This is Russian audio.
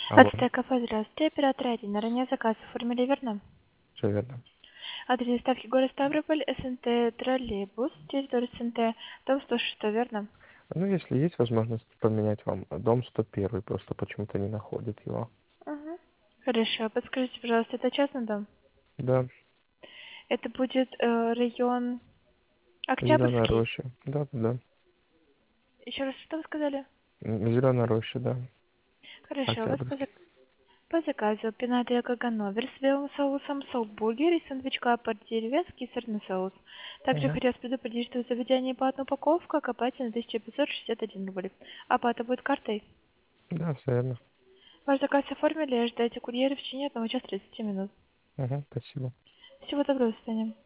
Алло, Отстая кафе, здравствуйте. Оператор 1. Ранее заказ оформили, верно? все верно. Адрес доставки город Ставрополь, СНТ троллейбус, территория СНТ, дом 106, верно? Ну, если есть возможность поменять вам дом 101, просто почему-то не находит его. Угу. Хорошо. Подскажите, пожалуйста, это частный дом? Да, Это будет район Зеленая Октябрьский. роща. Да, да, да. Еще раз, что вы сказали? Зеленая роща, да. Хорошо. У вас Октябрьский. по заказу пинат и говер с белым соусом, соус-бургер и сэндвич капор деревенский сырный соус. Также Угу. хотелось предупредить, что в заведении платная упаковка окупается на 1561 рубль. Оплата будет картой. Да, все верно. Ваш заказ оформили, ожидайте курьера в течение 1 часа 30 минут. Угу, спасибо. Всего доброго, до свидания.